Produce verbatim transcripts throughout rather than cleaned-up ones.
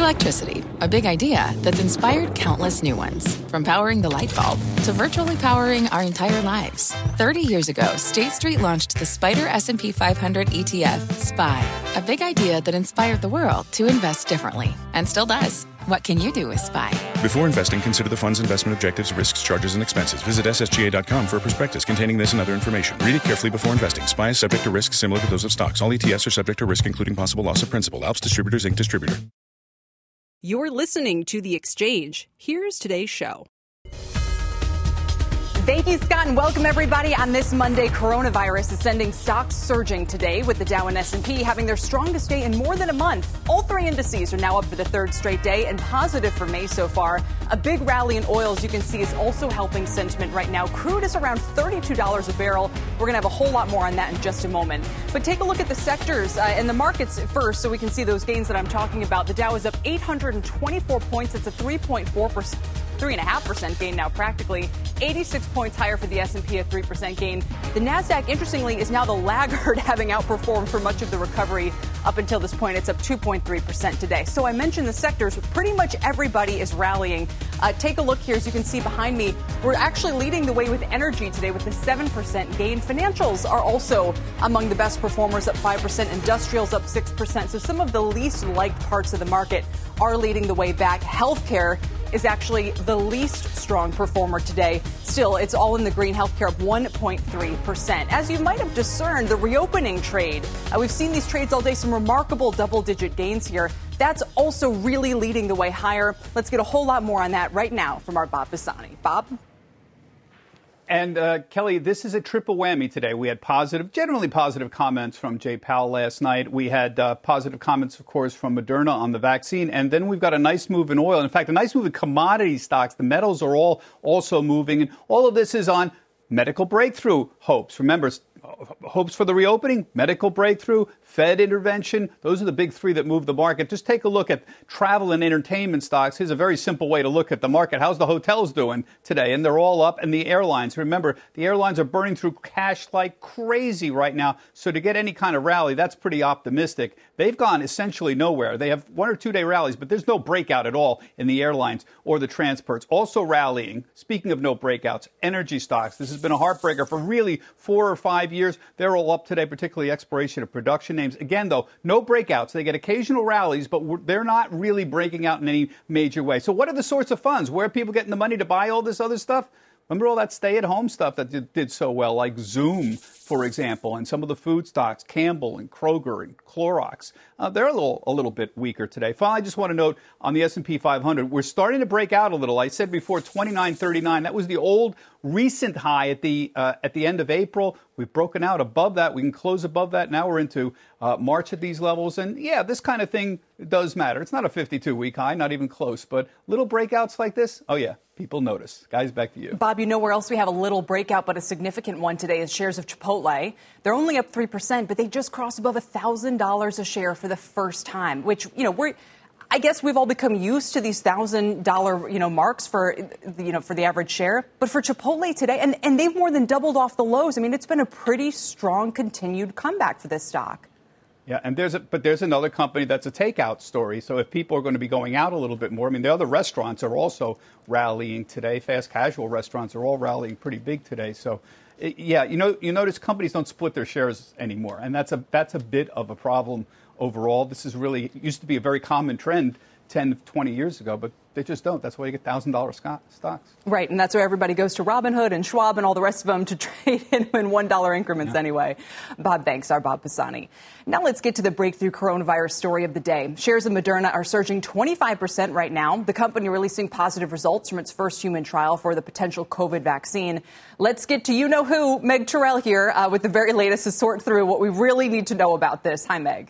Electricity, a big idea that's inspired countless new ones. From powering the light bulb to virtually powering our entire lives. thirty years ago, State Street launched the Spider S and P five hundred E T F, S P Y, a big idea that inspired the world to invest differently, and still does. What can you do with S P Y? Before investing, consider the fund's investment objectives, risks, charges, and expenses. Visit S S G A dot com for a prospectus containing this and other information. Read it carefully before investing. S P Y is subject to risks similar to those of stocks. All E T Fs are subject to risk, including possible loss of principal. Alps Distributors, Incorporated distributor. You're listening to The Exchange. Here's today's show. Thank you, Scott, and welcome everybody on this Monday. Coronavirus is sending stocks surging today, with the Dow and S and P having their strongest day in more than a month. All three indices are now up for the third straight day and positive for May so far. A big rally in oil, as you can see, is also helping sentiment right now. Crude is around thirty-two dollars a barrel. We're going to have a whole lot more on that in just a moment. But take a look at the sectors uh, and the markets first so we can see those gains that I'm talking about. The Dow is up eight hundred twenty-four points. It's a three point four percent. three point five percent gain now practically. eighty-six points higher for the S and P, a three percent gain. The NASDAQ, interestingly, is now the laggard, having outperformed for much of the recovery up until this point. It's up two point three percent today. So I mentioned the sectors. Pretty much everybody is rallying. Uh, take a look here. As you can see behind me, we're actually leading the way with energy today with a seven percent gain. Financials are also among the best performers, up five percent. Industrials up six percent. So some of the least liked parts of the market are leading the way back. Healthcare is actually the least strong performer today. Still, it's all in the green. Healthcare up one point three percent. As you might have discerned, the reopening trade, uh, we've seen these trades all day, some remarkable double-digit gains here. That's also really leading the way higher. Let's get a whole lot more on that right now from our Bob Pisani. Bob? And, uh, Kelly, this is a triple whammy today. We had positive, generally positive comments from Jay Powell last night. We had uh, positive comments, of course, from Moderna on the vaccine. And then we've got a nice move in oil. In fact, a nice move in commodity stocks. The metals are all also moving. And all of this is on medical breakthrough hopes. Remember, hopes for the reopening, medical breakthrough, Fed intervention. Those are the big three that move the market. Just take a look at travel and entertainment stocks. Here's a very simple way to look at the market. How's the hotels doing today? And they're all up. And the airlines. Remember, the airlines are burning through cash like crazy right now. So to get any kind of rally, that's pretty optimistic. They've gone essentially nowhere. They have one or two day rallies, but there's no breakout at all in the airlines or the transports. Also rallying, speaking of no breakouts, energy stocks. This has been a heartbreaker for really four or five years. They're all up today, particularly exploration of production names. Again, though, no breakouts. They get occasional rallies, but they're not really breaking out in any major way. So what are the sorts of funds? Where are people getting the money to buy all this other stuff? Remember all that stay-at-home stuff that did, did so well, like Zoom, for example, and some of the food stocks, Campbell and Kroger and Clorox. Uh, they're a little a little bit weaker today. Finally, I just want to note on the S and P five hundred, we're starting to break out a little. I said before, twenty-nine thirty-nine. That was the old recent high at the uh, at the end of April. We've broken out above that. We can close above that. Now we're into uh, March at these levels. And, yeah, this kind of thing does matter. It's not a fifty-two-week high, not even close. But little breakouts like this, oh, yeah, people notice. Guys, back to you. Bob, you know where else we have a little breakout, but a significant one today is shares of Chipotle. They're only up three percent, but they just crossed above one thousand dollars a share for the first time, which, you know, we're I guess we've all become used to these one thousand dollars, you know, marks for, you know, for the average share. But for Chipotle today, and, and they've more than doubled off the lows. I mean, it's been a pretty strong continued comeback for this stock. Yeah, and there's a, but there's another company that's a takeout story. So if people are going to be going out a little bit more, I mean, the other restaurants are also rallying today. Fast casual restaurants are all rallying pretty big today. So, it, yeah, you know, you notice companies don't split their shares anymore, and that's a that's a bit of a problem overall. This is really it used to be a very common trend ten, twenty years ago, but they just don't. That's why you get one thousand dollars stocks. Right, and that's why everybody goes to Robinhood and Schwab and all the rest of them to trade in, in one dollar increments yeah. anyway. Bob, thanks. Our Bob Pisani. Now let's get to the breakthrough coronavirus story of the day. Shares of Moderna are surging twenty-five percent right now. The company releasing positive results from its first human trial for the potential COVID vaccine. Let's get to you-know-who, Meg Terrell here uh, with the very latest to sort through what we really need to know about this. Hi, Meg.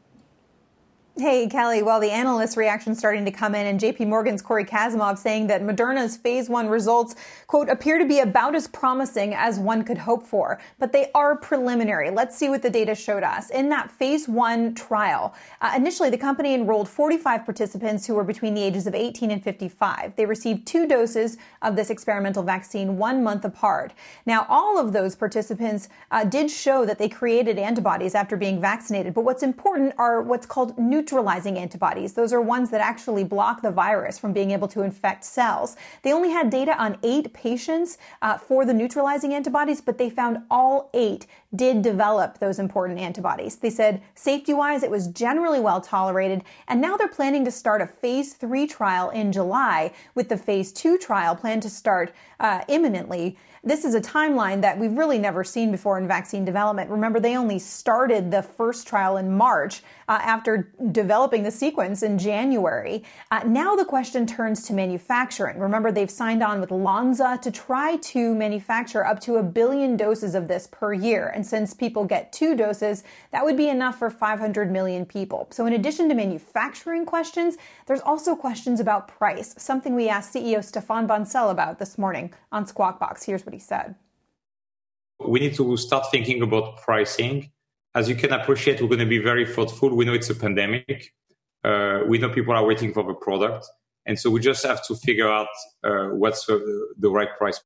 Hey, Kelly. Well, the analyst reaction starting to come in, and J P Morgan's Corey Kasimov saying that Moderna's phase one results, quote, appear to be about as promising as one could hope for. But they are preliminary. Let's see what the data showed us. In that phase one trial, uh, initially the company enrolled forty-five participants who were between the ages of eighteen and fifty-five. They received two doses of this experimental vaccine one month apart. Now, all of those participants uh, did show that they created antibodies after being vaccinated. But what's important are what's called neutral neutralizing antibodies. Those are ones that actually block the virus from being able to infect cells. They only had data on eight patients uh, for the neutralizing antibodies, but they found all eight did develop those important antibodies. They said safety-wise, it was generally well tolerated, and now they're planning to start a phase three trial in July, with the phase two trial planned to start uh, imminently. This is a timeline that we've really never seen before in vaccine development. Remember, they only started the first trial in March uh, after developing the sequence in January. Uh, now the question turns to manufacturing. Remember, they've signed on with Lonza to try to manufacture up to a billion doses of this per year. And since people get two doses, that would be enough for five hundred million people. So in addition to manufacturing questions, there's also questions about price, something we asked C E O Stéphane Bancel about this morning on Squawk Box. Here's what he said. We need to start thinking about pricing. As you can appreciate, we're going to be very thoughtful. We know it's a pandemic. Uh, we know people are waiting for the product. And so we just have to figure out uh, what's the, the right price.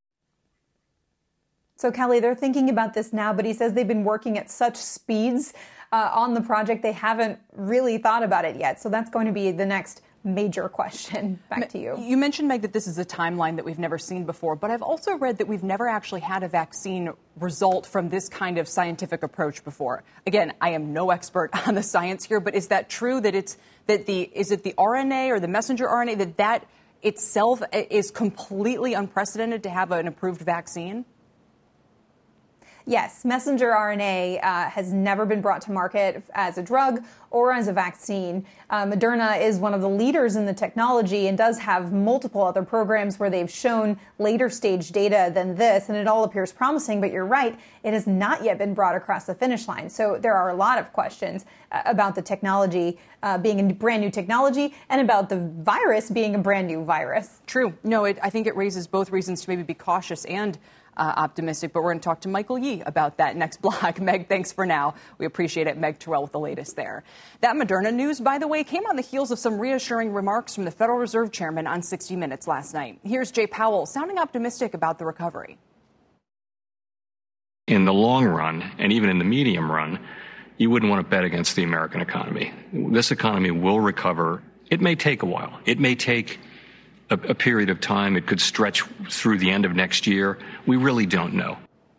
So, Kelly, they're thinking about this now, but he says they've been working at such speeds uh, on the project, they haven't really thought about it yet. So that's going to be the next major question. Back to you. You mentioned, Meg, that this is a timeline that we've never seen before, but I've also read that we've never actually had a vaccine result from this kind of scientific approach before. Again, I am no expert on the science here, but is that true that it's that the is it the R N A or the messenger R N A that that itself is completely unprecedented to have an approved vaccine? Yes, messenger R N A uh, has never been brought to market as a drug or as a vaccine. Uh, Moderna is one of the leaders in the technology and does have multiple other programs where they've shown later stage data than this, and it all appears promising. But you're right, it has not yet been brought across the finish line. So there are a lot of questions uh, about the technology uh, being a brand new technology and about the virus being a brand new virus. True. No, it, I think it raises both reasons to maybe be cautious and Uh, optimistic, but we're going to talk to Michael Yee about that next block. Meg, thanks for now. We appreciate it. Meg Terrell with the latest there. That Moderna news, by the way, came on the heels of some reassuring remarks from the Federal Reserve Chairman on sixty minutes last night. Here's Jay Powell sounding optimistic about the recovery. In the long run, and even in the medium run, you wouldn't want to bet against the American economy. This economy will recover. It may take a while. It may take A, a period of time. It could stretch through the end of next year. We really don't know.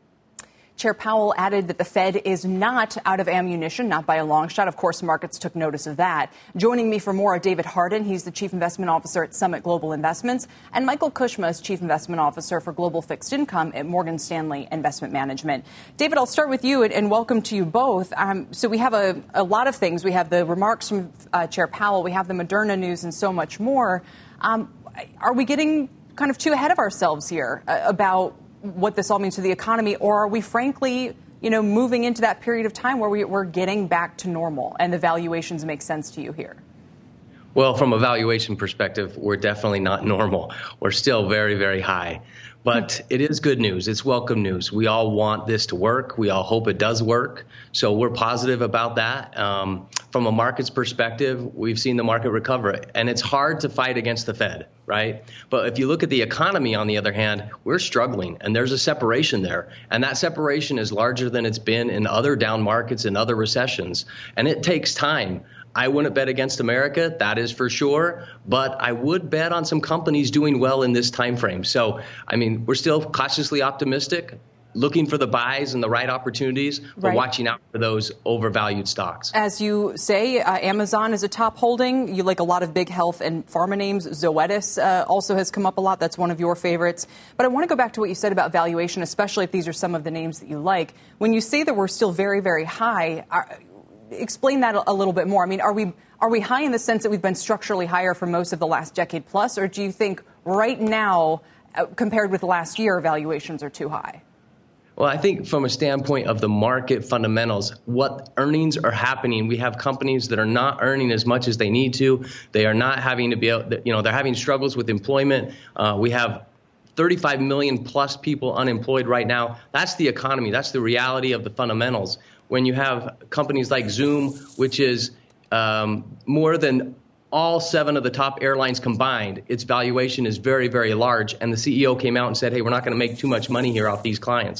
Chair Powell added that the Fed is not out of ammunition, not by a long shot. Of course, markets took notice of that. Joining me for more are David Hardin. He's the Chief Investment Officer at Summit Global Investments, and Michael Kushma is Chief Investment Officer for Global Fixed Income at Morgan Stanley Investment Management. David, I'll start with you, and, and welcome to you both. Um, so we have a, a lot of things. We have the remarks from uh, Chair Powell. We have the Moderna news and so much more. Um, Are we getting kind of too ahead of ourselves here uh, about what this all means to the economy, or are we frankly, you know, moving into that period of time where we, we're getting back to normal and the valuations make sense to you here? Well, from a valuation perspective, we're definitely not normal. We're still very, very high. But it is good news. It's welcome news. We all want this to work. We all hope it does work. So we're positive about that. Um, from a market's perspective, we've seen the market recover. And it's hard to fight against the Fed, right? But if you look at the economy, on the other hand, we're struggling. And there's a separation there. And that separation is larger than it's been in other down markets and other recessions. And it takes time. I wouldn't bet against America, that is for sure, but I would bet on some companies doing well in this time frame. So, I mean, we're still cautiously optimistic, looking for the buys and the right opportunities, but right. watching out for those overvalued stocks. As you say, uh, Amazon is a top holding. You like a lot of big health and pharma names. Zoetis uh, also has come up a lot. That's one of your favorites. But I want to go back to what you said about valuation, especially if these are some of the names that you like. When you say that we're still very, very high, are, explain that a little bit more. I mean, are we are we high in the sense that we've been structurally higher for most of the last decade plus, or do you think right now, uh, compared with last year, valuations are too high? Well, I think from a standpoint of the market fundamentals, what earnings are happening, we have companies that are not earning as much as they need to. They are not having to be, you know, they're having struggles with employment. Uh, we have thirty-five million plus people unemployed right now. That's the economy. That's the reality of the fundamentals. When you have companies like Zoom, which is um, more than all seven of the top airlines combined, its valuation is very, very large. And the C E O came out and said, hey, we're not going to make too much money here off these clients.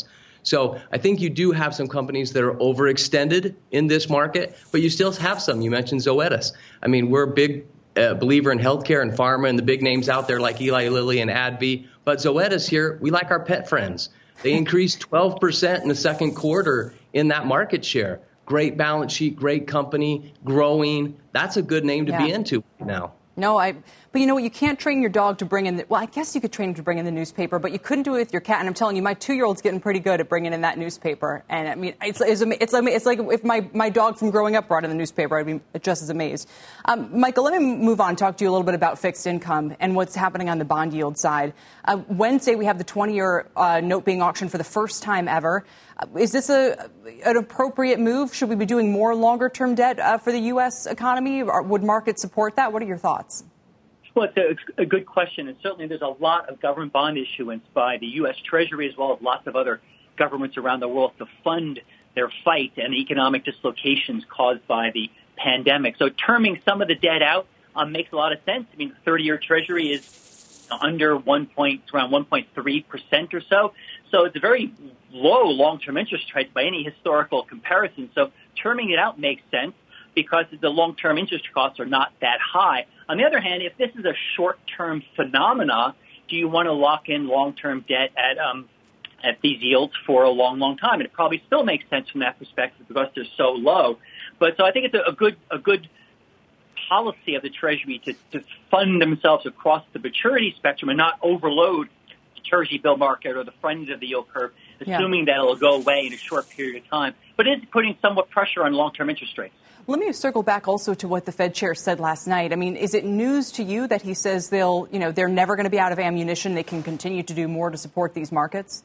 So I think you do have some companies that are overextended in this market, but you still have some. You mentioned Zoetis. I mean, we're a big uh, believer in healthcare and pharma and the big names out there like Eli Lilly and AbbVie. But Zoetis here, we like our pet friends. They increased twelve percent in the second quarter in that market share. Great balance sheet, great company, growing. That's a good name to yeah. be into now. No, I. But you know what? You can't train your dog to bring in. The, well, I guess you could train him to bring in the newspaper, but you couldn't do it with your cat. And I'm telling you, my two-year-old's getting pretty good at bringing in that newspaper. And I mean, it's it's it's like, it's like if my, my dog from growing up brought in the newspaper, I'd be just as amazed. Um, Michael, let me move on. Talk to you a little bit about fixed income and what's happening on the bond yield side. Uh, Wednesday, we have the twenty-year uh, note being auctioned for the first time ever. Uh, is this a an appropriate move? Should we be doing more longer-term debt uh, for the U S economy? Or would markets support that? What are your thoughts? Well, it's a, a good question, and certainly there's a lot of government bond issuance by the U S. Treasury as well as lots of other governments around the world to fund their fight and economic dislocations caused by the pandemic. So terming some of the debt out um, makes a lot of sense. I mean, the thirty-year Treasury is under one point, around one point three percent or so. So it's a very low long-term interest rate by any historical comparison. So terming it out makes sense because the long-term interest costs are not that high. On the other hand, if this is a short-term phenomena, do you want to lock in long-term debt at um, at these yields for a long, long time? And it probably still makes sense from that perspective because they're so low. But so I think it's a, a good a good policy of the Treasury to, to fund themselves across the maturity spectrum and not overload the Treasury bill market or the front end of the yield curve, assuming yeah. that it'll go away in a short period of time. But it is putting somewhat pressure on long-term interest rates. Let me circle back also to what the Fed chair said last night. I mean, is it news to you that he says they'll, you know, they're never going to be out of ammunition? They can continue to do more to support these markets?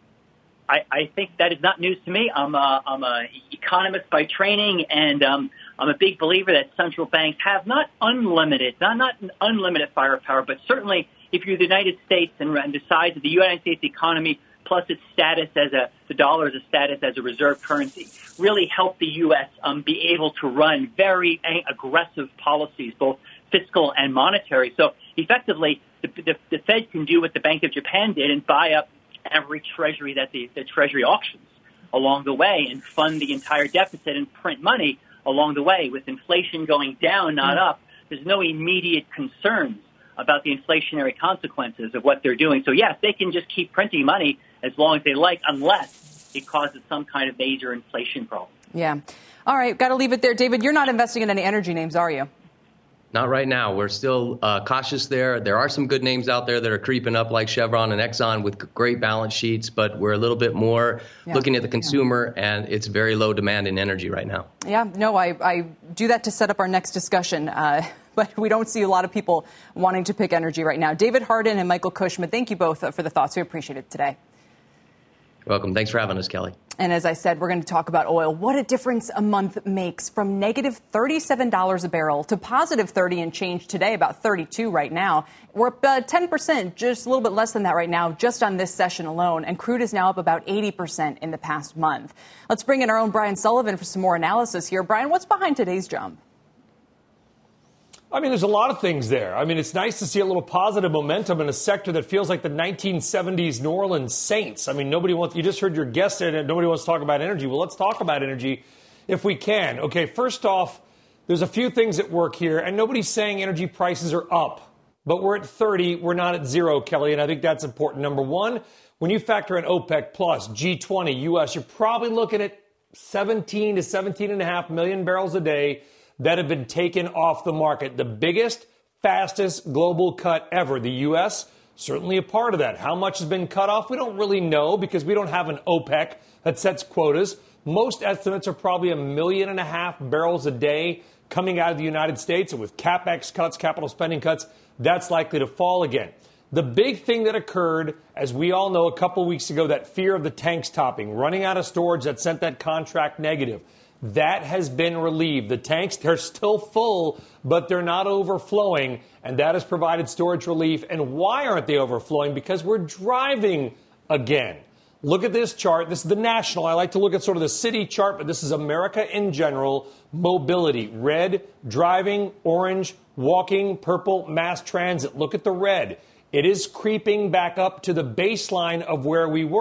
I, I think that is not news to me. I'm a, I'm an economist by training, and um, I'm a big believer that central banks have not unlimited, not, not unlimited firepower, but certainly if you're the United States and, and the size of the United States economy, plus its status as a, the dollar as a status as a reserve currency, really help the U S um, be able to run very aggressive policies, both fiscal and monetary. So effectively, the, the, the Fed can do what the Bank of Japan did and buy up every treasury that the, the Treasury auctions along the way and fund the entire deficit and print money along the way. With inflation going down, not up, there's no immediate concerns about the inflationary consequences of what they're doing. So, yes, they can just keep printing money as long as they like, unless it causes some kind of major inflation problem. Yeah. All right. Got to leave it there. David, you're not investing in any energy names, are you? Not right now. We're still uh, cautious there. There are some good names out there that are creeping up like Chevron and Exxon with great balance sheets, but we're a little bit more yeah. looking at the consumer, yeah. and it's very low demand in energy right now. Yeah, no, I, I do that to set up our next discussion. Uh, but we don't see a lot of people wanting to pick energy right now. David Hardin and Michael Cushman, thank you both for the thoughts. We appreciate it today. You're welcome. Thanks for having us, Kelly. And as I said, we're going to talk about oil. What a difference a month makes from negative thirty-seven dollars a barrel to positive thirty and change today, about thirty-two right now. We're up uh, ten percent, just a little bit less than that right now, just on this session alone. And crude is now up about eighty percent in the past month. Let's bring in our own Brian Sullivan for some more analysis here. Brian, what's behind today's jump? I mean, there's a lot of things there. I mean, it's nice to see a little positive momentum in a sector that feels like the nineteen seventies New Orleans Saints. I mean, nobody wants, you just heard your guest say that nobody wants to talk about energy. Well, let's talk about energy if we can. Okay, first off, there's a few things at work here, and nobody's saying energy prices are up. But we're at thirty, we're not at zero, Kelly, and I think that's important. Number one, when you factor in OPEC plus, G twenty, U S, you're probably looking at seventeen to seventeen and a half million barrels a day that have been taken off the market. The biggest, fastest global cut ever. The U S, certainly a part of that. How much has been cut off? We don't really know because we don't have an OPEC that sets quotas. Most estimates are probably a million and a half barrels a day coming out of the United States. And with CapEx cuts, capital spending cuts, that's likely to fall again. The big thing that occurred, as we all know, a couple weeks ago, that fear of the tanks topping, running out of storage that sent that contract negative. That has been relieved. The tanks, they're still full, but they're not overflowing, and that has provided storage relief. And why aren't they overflowing? Because we're driving again. Look at this chart. This is the national. I like to look at sort of the city chart, but this is America in general. Mobility, red, driving, orange, walking, purple, mass transit. Look at the red. It is creeping back up to the baseline of where we were.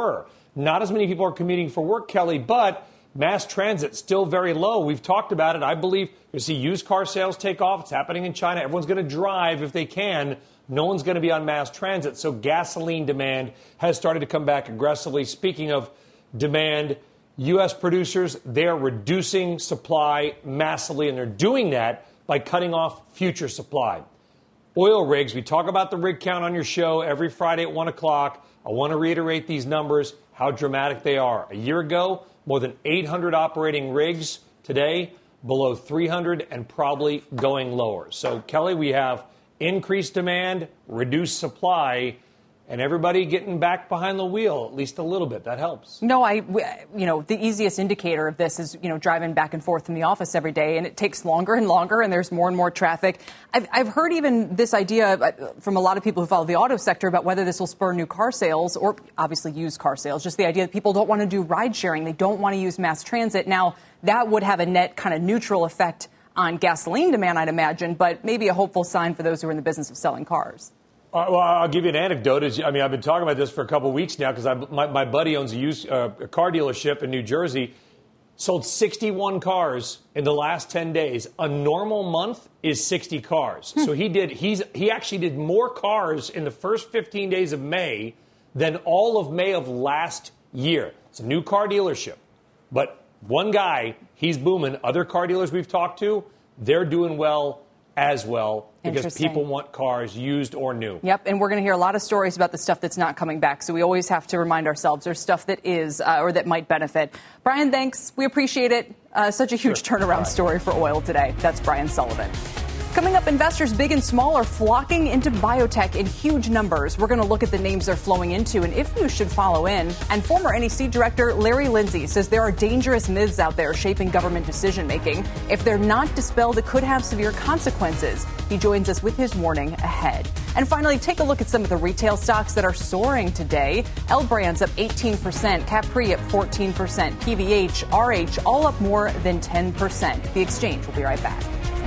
Not as many people are commuting for work, Kelly, but mass transit still very low. We've talked about it. I believe you see used car sales take off. It's happening in China. Everyone's going to drive if they can. No one's going to be on mass transit. So gasoline demand has started to come back aggressively. Speaking of demand, U S producers, they're reducing supply massively, and they're doing that by cutting off future supply. Oil rigs, we talk about the rig count on your show every Friday at one o'clock. I want to reiterate these numbers, how dramatic they are. A year ago, more than eight hundred operating rigs. Today, below three hundred and probably going lower. So, Kelly, we have increased demand, reduced supply, and everybody getting back behind the wheel at least a little bit. That helps. No, I, you know, the easiest indicator of this is, you know, driving back and forth in the office every day, and it takes longer and longer, and there's more and more traffic. I've, I've heard even this idea from a lot of people who follow the auto sector about whether this will spur new car sales or obviously used car sales. Just the idea that people don't want to do ride sharing. They don't want to use mass transit. Now, that would have a net kind of neutral effect on gasoline demand, I'd imagine, but maybe a hopeful sign for those who are in the business of selling cars. Uh, well, I'll give you an anecdote. I mean, I've been talking about this for a couple of weeks now because my, my buddy owns a used uh, a car dealership in New Jersey. Sold sixty-one cars in the last ten days. A normal month is sixty cars. Hmm. So he did. He's he actually did more cars in the first fifteen days of May than all of May of last year. It's a new car dealership, but one guy, he's booming. Other car dealers we've talked to, they're doing well as well because people want cars used or new. Yep, and we're going to hear a lot of stories about the stuff that's not coming back, so we always have to remind ourselves there's stuff that is uh, or that might benefit. Brian, thanks. We appreciate it. Uh, such a huge sure. turnaround story for oil today. That's Brian Sullivan. Coming up, investors big and small are flocking into biotech in huge numbers. We're going to look at the names they're flowing into and if you should follow in. And former N E C Director Larry Lindsey says there are dangerous myths out there shaping government decision-making. If they're not dispelled, it could have severe consequences. He joins us with his warning ahead. And finally, take a look at some of the retail stocks that are soaring today. L Brands up eighteen percent, Capri up fourteen percent, P V H, R H all up more than ten percent. The Exchange will be right back.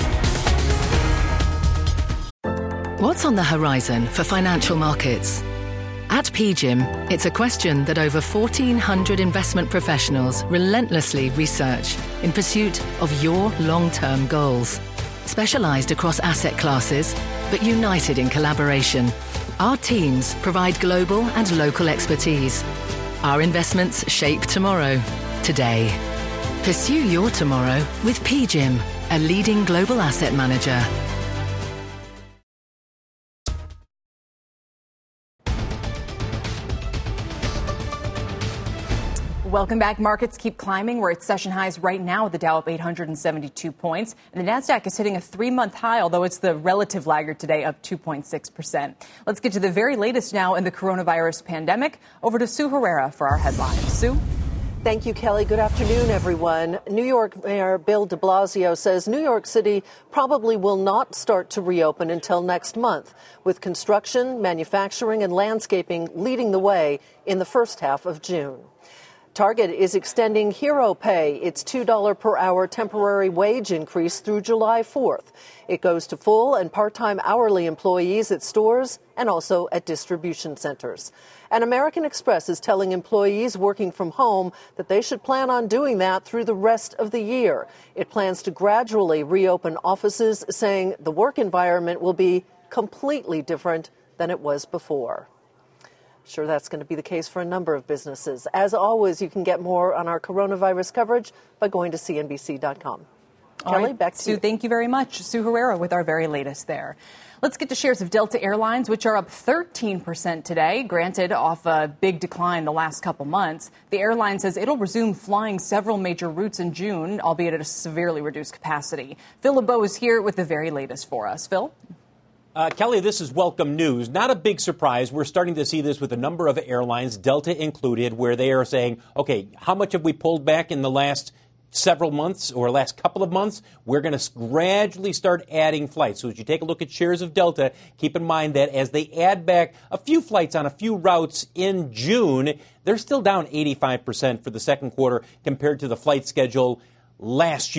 What's on the horizon for financial markets? At P G I M, it's a question that over fourteen hundred investment professionals relentlessly research in pursuit of your long-term goals. Specialized across asset classes, but united in collaboration, our teams provide global and local expertise. Our investments shape tomorrow, today. Pursue your tomorrow with P G I M, a leading global asset manager. Welcome back. Markets keep climbing. We're at session highs right now with the Dow up eight hundred seventy-two points. And the NASDAQ is hitting a three-month high, although it's the relative laggard today, up two point six percent. Let's get to the very latest now in the coronavirus pandemic. Over to Sue Herrera for our headlines. Sue? Thank you, Kelly. Good afternoon, everyone. New York Mayor Bill de Blasio says New York City probably will not start to reopen until next month, with construction, manufacturing, and landscaping leading the way in the first half of June. Target is extending Hero Pay, its two dollars per hour temporary wage increase through July fourth. It goes to full and part-time hourly employees at stores and also at distribution centers. And American Express is telling employees working from home that they should plan on doing that through the rest of the year. It plans to gradually reopen offices, saying the work environment will be completely different than it was before. Sure, that's going to be the case for a number of businesses. As always, you can get more on our coronavirus coverage by going to C N B C dot com. Kelly, right, back to Sue, you. Thank you very much. Sue Herrera with our very latest there. Let's get to shares of Delta Airlines, which are up thirteen percent today, granted off a big decline the last couple months. The airline says it'll resume flying several major routes in June, albeit at a severely reduced capacity. Phil LeBeau is here with the very latest for us. Phil? Uh, Kelly, this is welcome news. Not a big surprise. We're starting to see this with a number of airlines, Delta included, where they are saying, okay, how much have we pulled back in the last several months or last couple of months? We're going to gradually start adding flights. So as you take a look at shares of Delta, keep in mind that as they add back a few flights on a few routes in June, they're still down eighty-five percent for the second quarter compared to the flight schedule last year.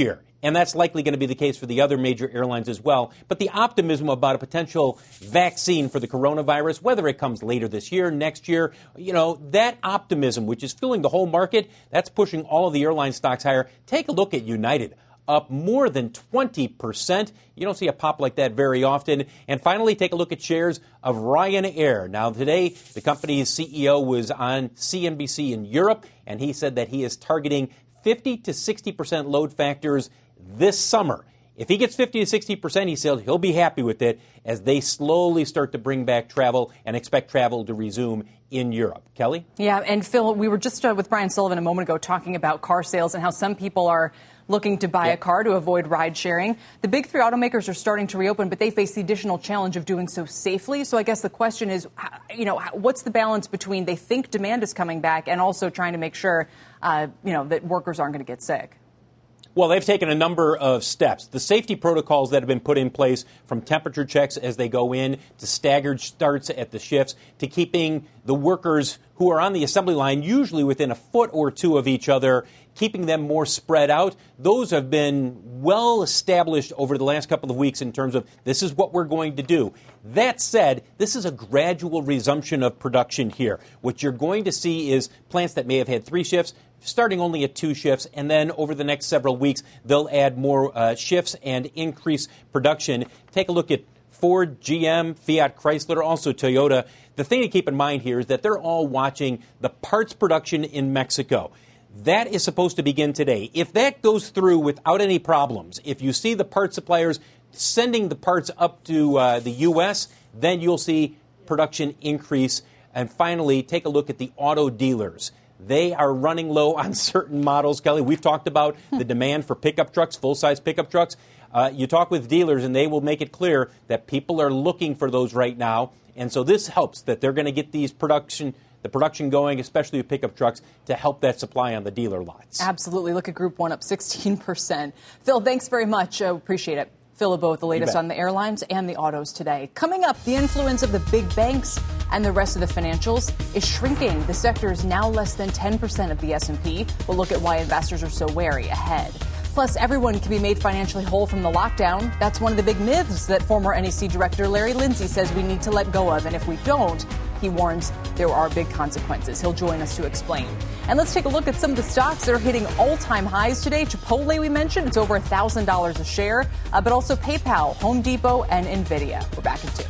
And that's likely going to be the case for the other major airlines as well. But the optimism about a potential vaccine for the coronavirus, whether it comes later this year, next year, you know, that optimism, which is fueling the whole market, that's pushing all of the airline stocks higher. Take a look at United, up more than twenty percent. You don't see a pop like that very often. And finally, take a look at shares of Ryanair. Now, today, the company's C E O was on C N B C in Europe, and he said that he is targeting fifty to sixty percent load factors this summer. If he gets fifty to sixty percent, he said he'll be happy with it as they slowly start to bring back travel and expect travel to resume in Europe. Kelly? Yeah, and Phil, we were just uh, with Brian Sullivan a moment ago talking about car sales and how some people are looking to buy yep. a car to avoid ride sharing. The big three automakers are starting to reopen, but they face the additional challenge of doing so safely. So I guess the question is, you know, what's the balance between they think demand is coming back and also trying to make sure, uh, you know, that workers aren't going to get sick? Well, they've taken a number of steps. The safety protocols that have been put in place, from temperature checks as they go in to staggered starts at the shifts to keeping the workers who are on the assembly line usually within a foot or two of each other, keeping them more spread out. Those have been well established over the last couple of weeks in terms of this is what we're going to do. That said, this is a gradual resumption of production here. What you're going to see is plants that may have had three shifts starting only at two shifts, and then over the next several weeks, they'll add more uh, shifts and increase production. Take a look at Ford, G M, Fiat Chrysler, also Toyota. The thing to keep in mind here is that they're all watching the parts production in Mexico. That is supposed to begin today. If that goes through without any problems, if you see the part suppliers sending the parts up to uh, the U S, then you'll see production increase. And finally, take a look at the auto dealers. They are running low on certain models. Kelly, we've talked about the demand for pickup trucks, full-size pickup trucks. Uh, you talk with dealers, and they will make it clear that people are looking for those right now. And so this helps that they're going to get these production, the production going, especially with pickup trucks, to help that supply on the dealer lots. Absolutely. Look at Group one up sixteen percent. Phil, thanks very much. Uh, appreciate it. Phil LeBeau with the latest on the airlines and the autos today. Coming up, the influence of the big banks and the rest of the financials is shrinking. The sector is now less than ten percent of the S and P. We'll look at why investors are so wary ahead. Plus, everyone can be made financially whole from the lockdown. That's one of the big myths that former N E C Director Larry Lindsey says we need to let go of. And if we don't, he warns there are big consequences. He'll join us to explain. And let's take a look at some of the stocks that are hitting all-time highs today. Chipotle, we mentioned, it's over one thousand dollars a share, uh, but also PayPal, Home Depot, and NVIDIA. We're back in two.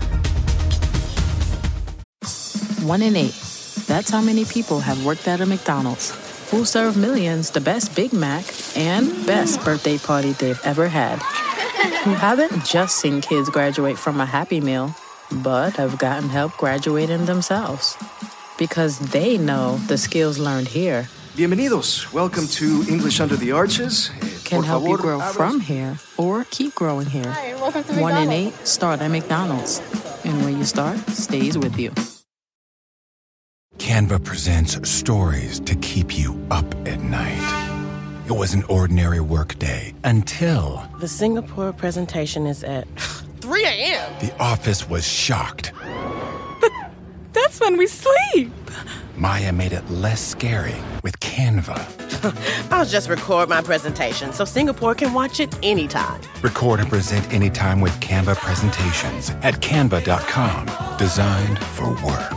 One in eight. That's how many people have worked at a McDonald's. Who serve millions the best Big Mac and best birthday party they've ever had. Who haven't just seen kids graduate from a Happy Meal, but have gotten help graduating themselves. Because they know the skills learned here Bienvenidos. Welcome to English Under the Arches. Can help you grow from here or keep growing here. Hi, and welcome to One in McDonald's. eight start at McDonald's. And when you start, stays with you. Canva presents stories to keep you up at night. It was an ordinary workday until The Singapore presentation is at three a.m. the office was shocked. But that's when we sleep. Maya made it less scary with Canva. I'll just record my presentation so Singapore can watch it anytime. Record and present anytime with Canva presentations at canva dot com. Designed for work.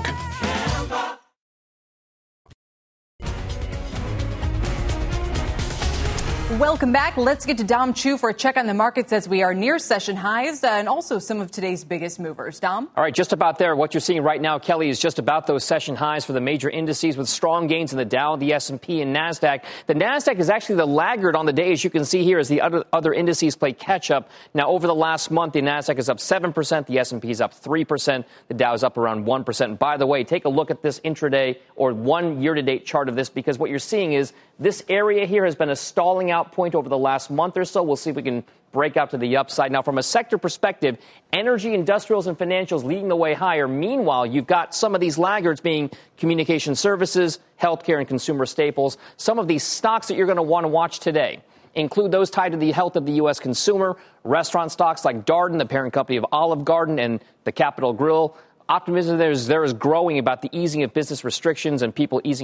Welcome back. Let's get to Dom Chu for a check on the markets as we are near session highs uh, and also some of today's biggest movers. Dom? All right, just about there. What you're seeing right now, Kelly, is just about those session highs for the major indices with strong gains in the Dow, the S and P, and NASDAQ. The NASDAQ is actually the laggard on the day, as you can see here, as the other, other indices play catch-up. Now, over the last month, the NASDAQ is up seven percent, the S and P is up three percent, the Dow is up around one percent. And by the way, take a look at this intraday or one year-to-date chart of this, because what you're seeing is this area here has been a stalling out point over the last month or so. We'll see if we can break out to the upside. Now, from a sector perspective, energy, industrials, and financials leading the way higher. Meanwhile, you've got some of these laggards being communication services, healthcare, and consumer staples. Some of these stocks that you're going to want to watch today include those tied to the health of the U S consumer, restaurant stocks like Darden, the parent company of Olive Garden, and the Capitol Grill. Optimism there is, there is growing about the easing of business restrictions and people easing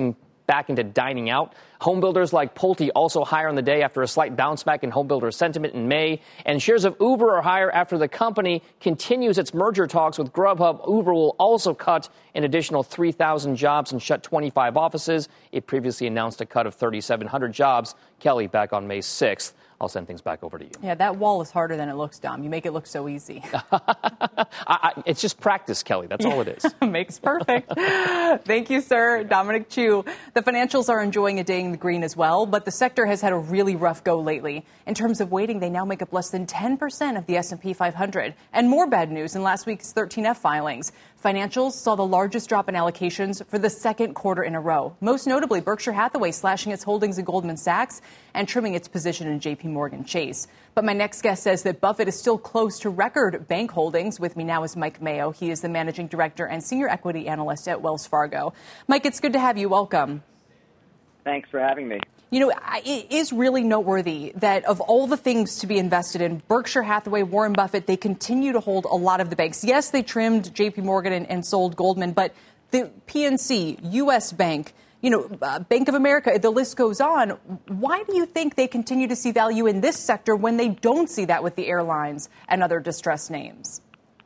back into dining out. Home builders like Pulte also higher on the day after a slight bounce back in home builder sentiment in May. And shares of Uber are higher after the company continues its merger talks with Grubhub. Uber will also cut an additional three thousand jobs and shut twenty-five offices. It previously announced a cut of thirty-seven hundred jobs. Kelly, back on May sixth. I'll send things back over to you. Yeah, that wall is harder than it looks, Dom. You make it look so easy. I, I, it's just practice, Kelly. That's all it is. Makes perfect. Thank you, sir. Dominic Chu. The financials are enjoying a day in the green as well, but the sector has had a really rough go lately. In terms of weighting, they now make up less than ten percent of the S and P five hundred. And more bad news in last week's thirteen F filings. Financials saw the largest drop in allocations for the second quarter in a row. Most notably, Berkshire Hathaway slashing its holdings in Goldman Sachs and trimming its position in J P Morgan Chase. But my next guest says that Buffett is still close to record bank holdings. With me now is Mike Mayo. He is the managing director and senior equity analyst at Wells Fargo. Mike, it's good to have you. Welcome. Thanks for having me. You know, it is really noteworthy that of all the things to be invested in, Berkshire Hathaway, Warren Buffett, they continue to hold a lot of the banks. Yes, they trimmed J P Morgan and, and sold Goldman, but the P N C, U S Bank, you know, uh, Bank of America, the list goes on. Why do you think they continue to see value in this sector when they don't see that with the airlines and other distressed names?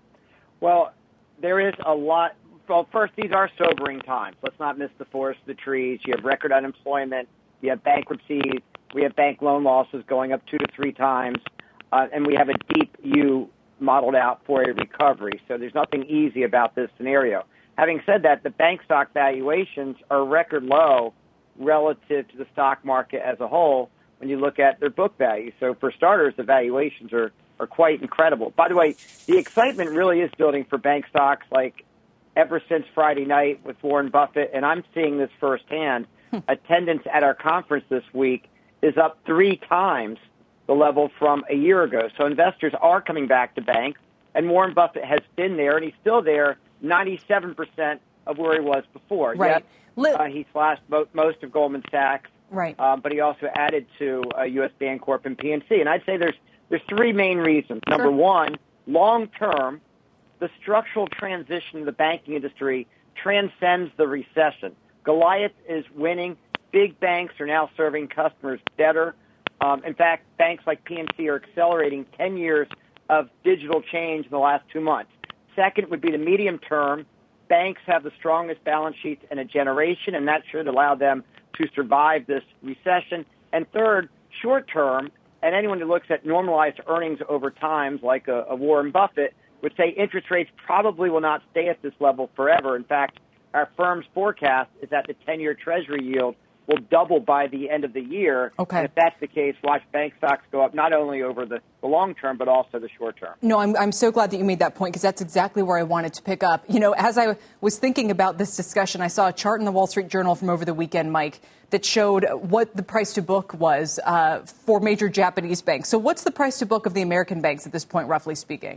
Well, there is a lot. Well, first, these are sobering times. Let's not miss the forest for the trees. You have record unemployment. You have bankruptcies. We have bank loan losses going up two to three times. Uh, and we have a deep U modeled out for a recovery. So there's nothing easy about this scenario. Having said that, the bank stock valuations are record low relative to the stock market as a whole when you look at their book value. So for starters, the valuations are, are quite incredible. By the way, the excitement really is building for bank stocks like ever since Friday night with Warren Buffett, and I'm seeing this firsthand. Attendance at our conference this week is up three times the level from a year ago. So investors are coming back to banks, and Warren Buffett has been there, and he's still there, ninety-seven percent of where he was before. Right. Yes, uh, he slashed mo- most of Goldman Sachs, right. um, but he also added to uh, U S Bancorp and P N C. And I'd say there's there's three main reasons. Number Sure. one, long-term, the structural transition of the banking industry transcends the recession. Goliath is winning. Big banks are now serving customers better. Um, in fact, banks like P N C are accelerating ten years of digital change in the last two months. Second would be the medium term. Banks have the strongest balance sheets in a generation, and that should allow them to survive this recession. And third, short term, and anyone who looks at normalized earnings over time, like a, a Warren Buffett, would say interest rates probably will not stay at this level forever. In fact, our firm's forecast is that the ten-year Treasury yield will double by the end of the year. Okay. And if that's the case, watch bank stocks go up not only over the, the long term, but also the short term. No, I'm, I'm so glad that you made that point, because that's exactly where I wanted to pick up. You know, as I was thinking about this discussion, I saw a chart in the Wall Street Journal from over the weekend, Mike, that showed what the price to book was uh, for major Japanese banks. So what's the price to book of the American banks at this point, roughly speaking?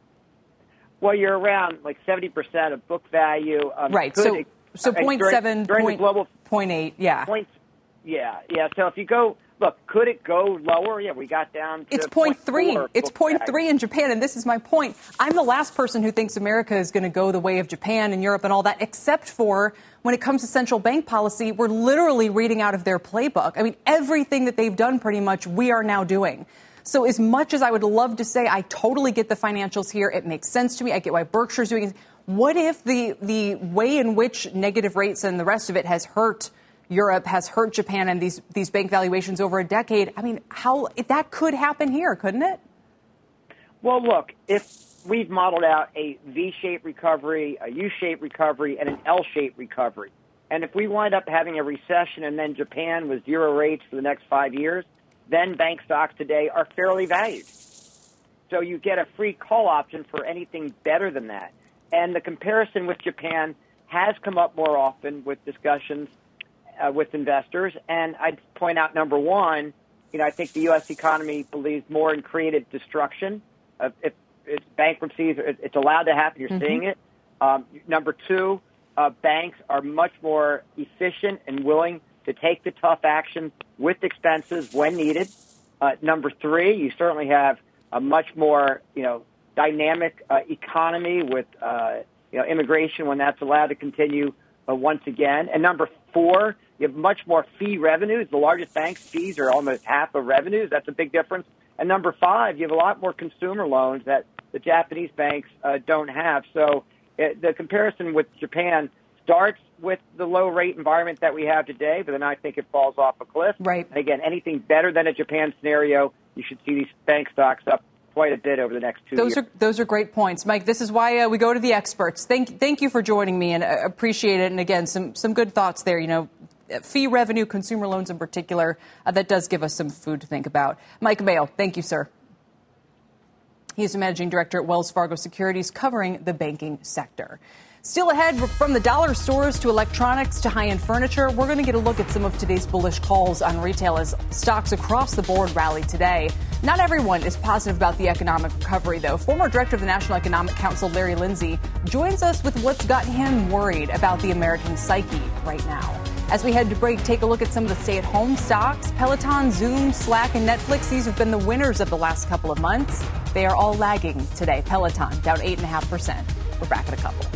Well, you're around like seventy percent of book value. Um, Right. could So, it- so uh, point during- seven, during the point, global point eight, yeah. Points, yeah, yeah. So if you go, look, could it go lower? Yeah, we got down to It's point three. four It's book point value. three in Japan, and this is my point. I'm the last person who thinks America is going to go the way of Japan and Europe and all that, except for when it comes to central bank policy, we're literally reading out of their playbook. I mean, everything that they've done pretty much we are now doing. So as much as I would love to say I totally get the financials here, it makes sense to me, I get why Berkshire's doing it. What if the, the way in which negative rates and the rest of it has hurt Europe, has hurt Japan and these, these bank valuations over a decade? I mean, how that could happen here, couldn't it? Well, look, if we've modeled out a V-shaped recovery, a U-shaped recovery, and an L-shaped recovery, and if we wind up having a recession and then Japan with zero rates for the next five years, then bank stocks today are fairly valued. So you get a free call option for anything better than that. And the comparison with Japan has come up more often with discussions uh, with investors. And I'd point out, number one, you know, I think the U S economy believes more in creative destruction. Uh, if it's bankruptcies, it's allowed to happen. You're Mm-hmm. seeing it. Um, number two, uh, banks are much more efficient and willing to take the tough action with expenses when needed. Uh, number three, you certainly have a much more, you know, dynamic uh, economy with, uh, you know, immigration when that's allowed to continue uh, once again. And number four, You have much more fee revenues. The largest banks' fees are almost half of revenues. That's a big difference. And number five, you have a lot more consumer loans that the Japanese banks uh, don't have. So it, the comparison with Japan starts with the low rate environment that we have today, but then I think it falls off a cliff. Right. And again, anything better than a Japan scenario, you should see these bank stocks up quite a bit over the next two those years. Are, those are great points, Mike. This is why uh, we go to the experts. Thank, thank you for joining me, and uh, appreciate it. And again, some, some good thoughts there. You know, fee revenue, consumer loans in particular, uh, that does give us some food to think about. Mike Mayo, thank you, sir. He's the managing director at Wells Fargo Securities, covering the banking sector. Still ahead, from the dollar stores to electronics to high-end furniture, we're going to get a look at some of today's bullish calls on retail as stocks across the board rally today. Not everyone is positive about the economic recovery, though. Former director of the National Economic Council, Larry Lindsey, joins us with what's got him worried about the American psyche right now. As we head to break, take a look at some of the stay-at-home stocks. Peloton, Zoom, Slack, and Netflix, these have been the winners of the last couple of months. They are all lagging today. Peloton down eight point five percent. We're back in a couple.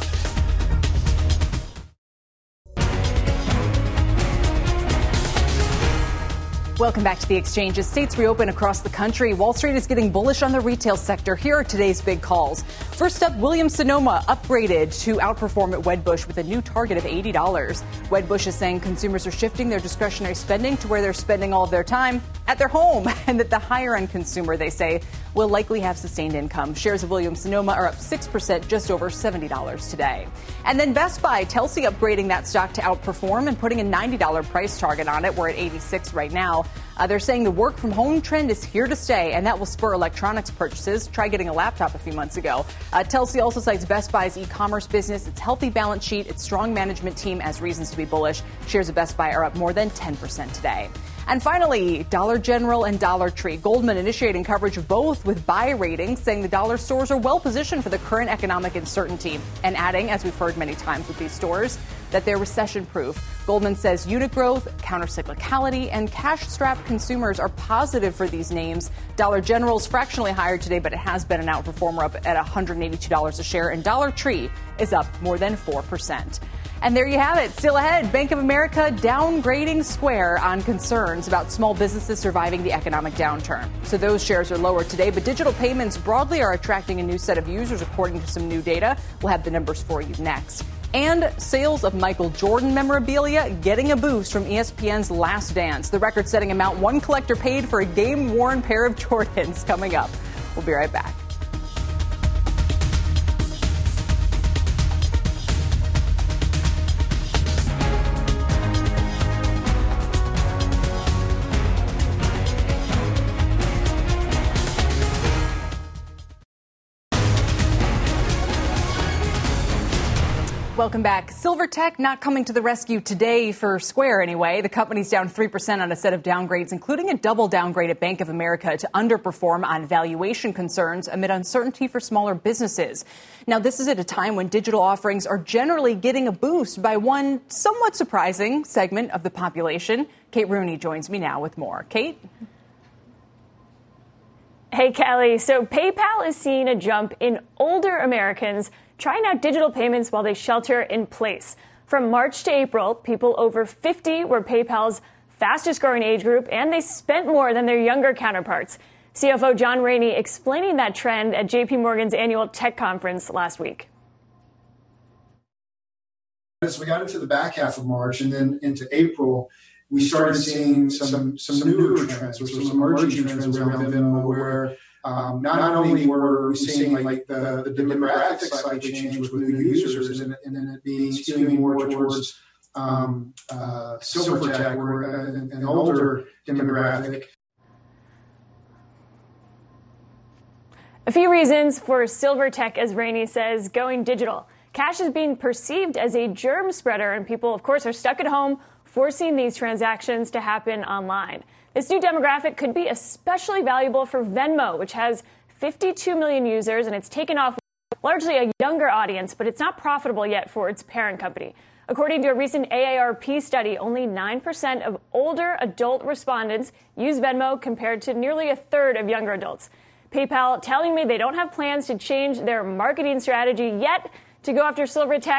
Welcome back to The Exchange. As states reopen across the country, Wall Street is getting bullish on the retail sector. Here are today's big calls. First up, Williams-Sonoma upgraded to outperform at Wedbush with a new target of eighty dollars. Wedbush is saying consumers are shifting their discretionary spending to where they're spending all of their time, at their home, and that the higher-end consumer, they say, will likely have sustained income. Shares of Williams-Sonoma are up six percent, just over seventy dollars today. And then Best Buy, Telsey upgrading that stock to outperform and putting a ninety dollars price target on it. We're at eighty-six right now. Uh, they're saying the work from home trend is here to stay, and that will spur electronics purchases. Try getting a laptop a few months ago. Uh, Telsey also cites Best Buy's e-commerce business, its healthy balance sheet, its strong management team as reasons to be bullish. Shares of Best Buy are up more than ten percent today. And finally, Dollar General and Dollar Tree. Goldman initiating coverage of both with buy ratings, saying the dollar stores are well positioned for the current economic uncertainty, and adding, as we've heard many times with these stores, that they're recession-proof. Goldman says unit growth, countercyclicality, and cash-strapped consumers are positive for these names. Dollar General's fractionally higher today, but it has been an outperformer, up at one hundred eighty-two dollars a share, and Dollar Tree is up more than four percent. And there you have it. Still ahead, Bank of America downgrading Square on concerns about small businesses surviving the economic downturn. So those shares are lower today, but digital payments broadly are attracting a new set of users, according to some new data. We'll have the numbers for you next. And sales of Michael Jordan memorabilia getting a boost from E S P N's Last Dance. The record-setting amount one collector paid for a game-worn pair of Jordans coming up. We'll be right back. Welcome back. Silvertech not coming to the rescue today for Square anyway. The company's down three percent on a set of downgrades, including a double downgrade at Bank of America to underperform on valuation concerns amid uncertainty for smaller businesses. Now, this is at a time when digital offerings are generally getting a boost by one somewhat surprising segment of the population. Kate Rooney joins me now with more. Kate? Hey, Kelly. So PayPal is seeing a jump in older Americans trying out digital payments while they shelter in place. From March to April, people over fifty were PayPal's fastest growing age group, and they spent more than their younger counterparts. C F O John Rainey explaining that trend at J P Morgan's annual tech conference last week. As we got into the back half of March and then into April, we started seeing some some newer trends, or some emerging trends around Venmo, where um, not, not only were we seeing like the, the demographic slightly change with new users, and, and then it being skewing more towards um, uh, Silvertech, or an, an older demographic. A few reasons for Silvertech, as Rainey says, going digital. Cash is being perceived as a germ spreader, and people, of course, are stuck at home, forcing these transactions to happen online. This new demographic could be especially valuable for Venmo, which has fifty-two million users, and it's taken off largely a younger audience, but it's not profitable yet for its parent company. According to a recent A A R P study, only nine percent of older adult respondents use Venmo compared to nearly a third of younger adults. PayPal telling me they don't have plans to change their marketing strategy yet to go after Silvertech,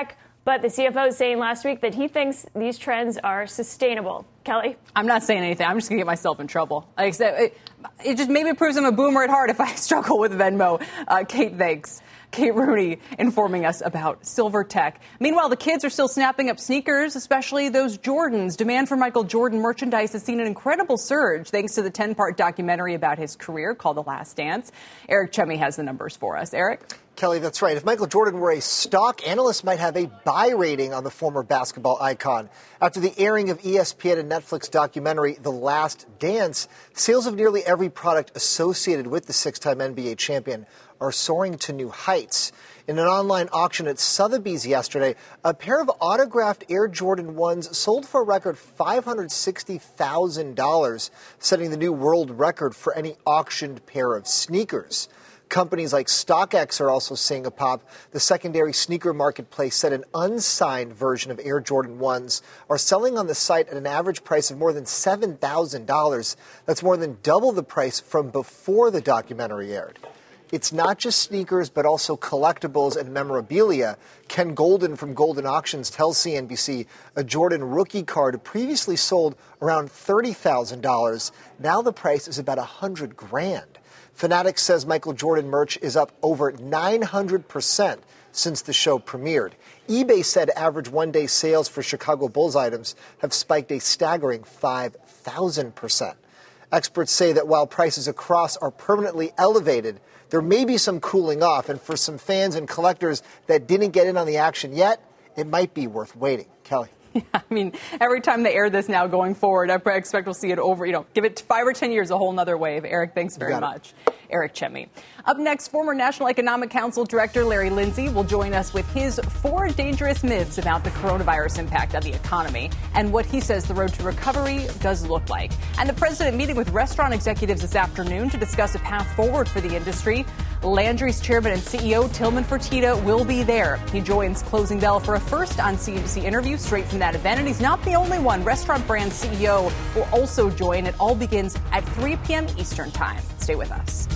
But the C F O is saying last week that he thinks these trends are sustainable. Kelly? I'm not saying anything. I'm just going to get myself in trouble. Like I said, it, it just maybe proves I'm a boomer at heart if I struggle with Venmo. Uh, Kate, thanks. Kate Rooney informing us about Silver Tech. Meanwhile, the kids are still snapping up sneakers, especially those Jordans. Demand for Michael Jordan merchandise has seen an incredible surge thanks to the ten-part documentary about his career called The Last Dance. Eric Chemi has the numbers for us. Eric? Kelly, that's right. If Michael Jordan were a stock, analysts might have a buy rating on the former basketball icon. After the airing of E S P N and Netflix documentary The Last Dance, sales of nearly every product associated with the six-time N B A champion are soaring to new heights. In an online auction at Sotheby's yesterday, a pair of autographed Air Jordan ones sold for a record five hundred sixty thousand dollars, setting the new world record for any auctioned pair of sneakers. Companies like StockX are also seeing a pop. The secondary sneaker marketplace said an unsigned version of Air Jordan ones are selling on the site at an average price of more than seven thousand dollars. That's more than double the price from before the documentary aired. It's not just sneakers, but also collectibles and memorabilia. Ken Golden from Golden Auctions tells C N B C a Jordan rookie card previously sold around thirty thousand dollars. Now the price is about one hundred grand. Fanatics says Michael Jordan merch is up over nine hundred percent since the show premiered. eBay said average one-day sales for Chicago Bulls items have spiked a staggering five thousand percent. Experts say that while prices across are permanently elevated, there may be some cooling off, and for some fans and collectors that didn't get in on the action yet, it might be worth waiting. Kelly. Yeah, I mean, every time they air this now going forward, I expect we'll see it over, you know, give it five or ten years, a whole nother wave. Eric, thanks very much. Eric Chemi. Up next, former National Economic Council Director Larry Lindsey will join us with his four dangerous myths about the coronavirus impact on the economy and what he says the road to recovery does look like. And the president meeting with restaurant executives this afternoon to discuss a path forward for the industry. Landry's chairman and C E O Tillman Fertitta will be there. He joins Closing Bell for a first on C N B C interview straight from that event. And he's not the only one. Restaurant Brand C E O will also join. It all begins at three p.m. Eastern Time. Stay with us.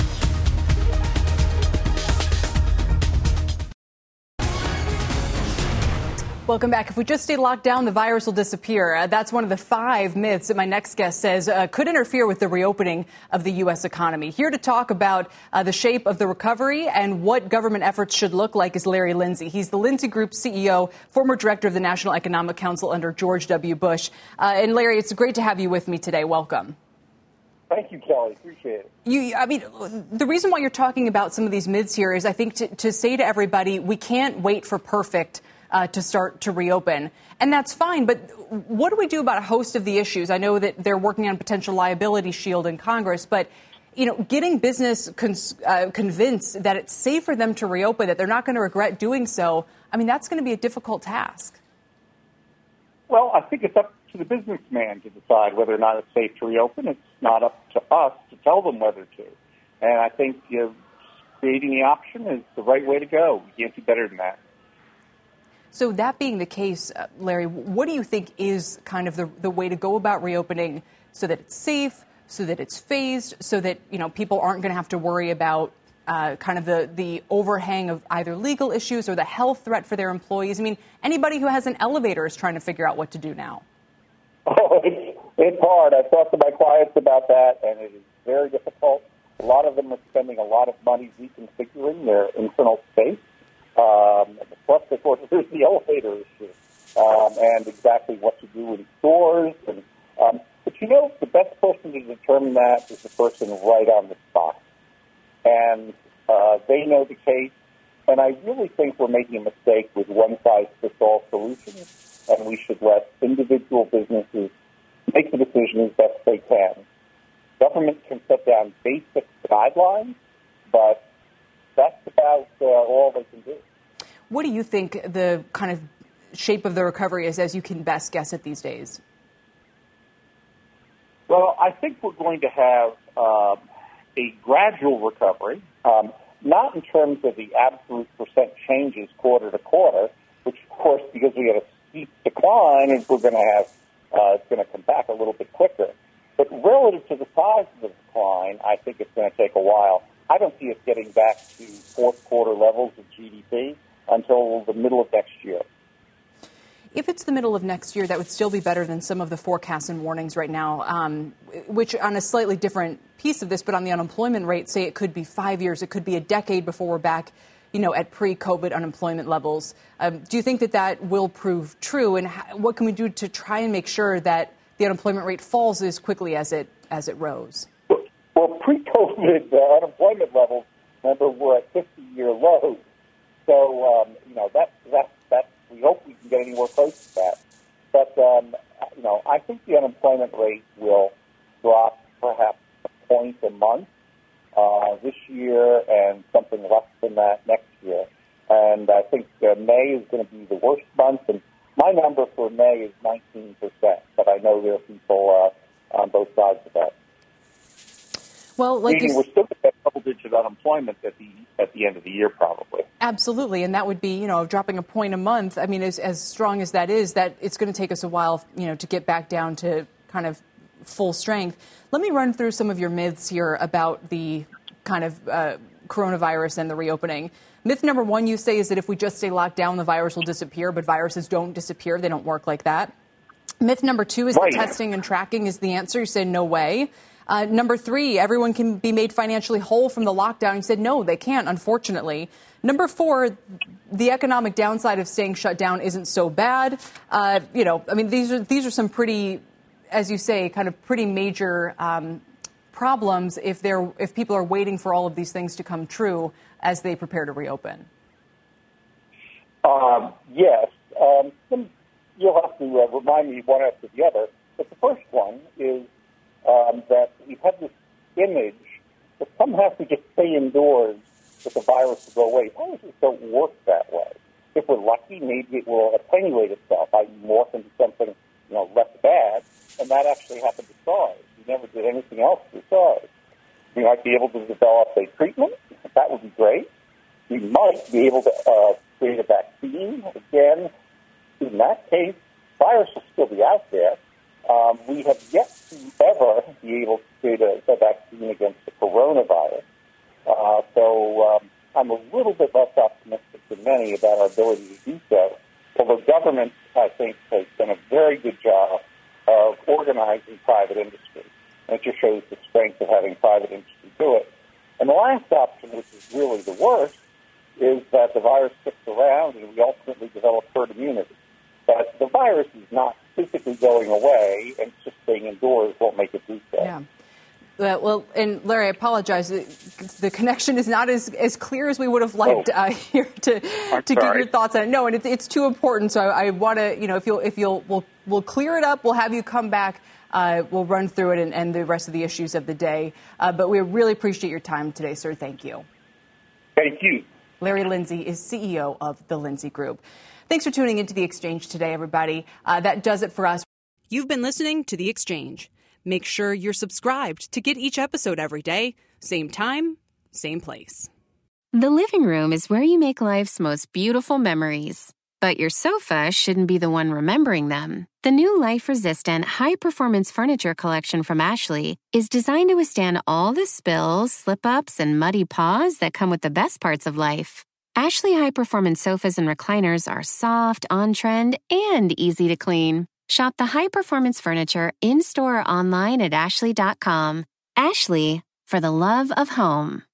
Welcome back. If we just stay locked down, the virus will disappear. Uh, that's one of the five myths that my next guest says uh, could interfere with the reopening of the U S economy. Here to talk about uh, the shape of the recovery and what government efforts should look like is Larry Lindsey. He's the Lindsey Group C E O, former director of the National Economic Council under George W. Bush. Uh, and Larry, it's great to have you with me today. Welcome. Thank you, Kelly. Appreciate it. You, I mean, the reason why you're talking about some of these myths here is I think to, to say to everybody, we can't wait for perfect Uh, to start to reopen. And that's fine. But what do we do about a host of the issues? I know that they're working on potential liability shield in Congress, but, you know, getting business cons- uh, convinced that it's safe for them to reopen, that they're not going to regret doing so, I mean, that's going to be a difficult task. Well, I think it's up to the businessman to decide whether or not it's safe to reopen. It's not up to us to tell them whether to. And I think you know, creating the option is the right way to go. We can't do better than that. So that being the case, uh, Larry, what do you think is kind of the, the way to go about reopening so that it's safe, so that it's phased, so that, you know, people aren't going to have to worry about uh, kind of the, the overhang of either legal issues or the health threat for their employees? I mean, anybody who has an elevator is trying to figure out what to do now. Oh, it's, it's hard. I've talked to my clients about that, and it is very difficult. A lot of them are spending a lot of money reconfiguring their internal space. Um, plus, of course, there's the elevator issue um, and exactly what to do in stores. And, um, but, you know, the best person to determine that is the person right on the spot. And uh, they know the case. And I really think we're making a mistake with one-size-fits-all solutions, and we should let individual businesses make the decision as best they can. Government can set down basic guidelines, but that's about uh, all they can do. What do you think the kind of shape of the recovery is as you can best guess it these days? Well, I think we're going to have um, a gradual recovery, um, not in terms of the absolute percent changes quarter to quarter, which, of course, because we had a steep decline, we're going to have, uh, it's going to come back a little bit quicker. But relative to the size of the decline, I think it's going to take a while. I don't see us getting back to fourth quarter levels of G D P until the middle of next year. If it's the middle of next year, that would still be better than some of the forecasts and warnings right now, um, which on a slightly different piece of this, but on the unemployment rate, say it could be five years, it could be a decade before we're back, you know, at pre-COVID unemployment levels. Um, do you think that that will prove true? And how, what can we do to try and make sure that the unemployment rate falls as quickly as it as it rose? Well, pre-COVID uh, unemployment levels, remember, were at fifty-year lows. So, um, you know, that, that, that, we hope we can get anywhere close to that. But, um, you know, I think the unemployment rate will drop perhaps a point a month uh, this year and something less than that next year. And I think uh, May is going to be the worst month. And my number for May is nineteen percent. But I know there are people uh, on both sides of that. Well, like Meaning you... we're still going to have double-digit unemployment at the at the end of the year, probably. Absolutely, and that would be, you know, dropping a point a month. I mean, as, as strong as that is, that it's going to take us a while, you know, to get back down to kind of full strength. Let me run through some of your myths here about the kind of uh, coronavirus and the reopening. Myth number one, you say, is that if we just stay locked down, the virus will disappear, but viruses don't disappear. They don't work like that. Myth number two is right. that testing and tracking is the answer. You say no way. Uh, number three, everyone can be made financially whole from the lockdown. You said, no, they can't, unfortunately. Number four, the economic downside of staying shut down isn't so bad. Uh, you know, I mean, these are these are some pretty, as you say, kind of pretty major um, problems if they're if people are waiting for all of these things to come true as they prepare to reopen. Um, yes. Um, you'll have to uh, remind me one after the other. But the first one is Um, that we have this image that somehow if we just stay indoors, that the virus will go away. Viruses don't work that way. If we're lucky, maybe it will attenuate itself, that is morph into something, you know, less bad, and that actually happened to SARS. We never did anything else to SARS. We might be able to develop a treatment. That would be great. We might be able to uh, create a vaccine. Again, in that case, virus will still be out there. Um, we have yet to ever be able to create a, a vaccine against the coronavirus. Uh, so um, I'm a little bit less optimistic than many about our ability to do so. Although government, I think, has done a very good job of organizing private industry. And it just shows the strength of having private industry do it. And the last option, which is really the worst, is that the virus sticks around and we ultimately develop herd immunity. But the virus is not physically going away, and just staying indoors won't make it do so. Yeah. Uh, well, and Larry, I apologize. The connection is not as, as clear as we would have liked oh. uh, here to I'm to sorry. get your thoughts on it. No, and it's it's too important. So I, I want to, you know, if you'll if you'll we'll we'll clear it up. We'll have you come back. Uh, we'll run through it and, and the rest of the issues of the day. Uh, but we really appreciate your time today, sir. Thank you. Thank you. Larry Lindsay is C E O of the Lindsay Group. Thanks for tuning into The Exchange today, everybody. Uh, that does it for us. You've been listening to The Exchange. Make sure you're subscribed to get each episode every day. Same time, same place. The living room is where you make life's most beautiful memories. But your sofa shouldn't be the one remembering them. The new life-resistant, high-performance furniture collection from Ashley is designed to withstand all the spills, slip-ups, and muddy paws that come with the best parts of life. Ashley high-performance sofas and recliners are soft, on-trend, and easy to clean. Shop the high-performance furniture in-store or online at ashley dot com. Ashley, for the love of home.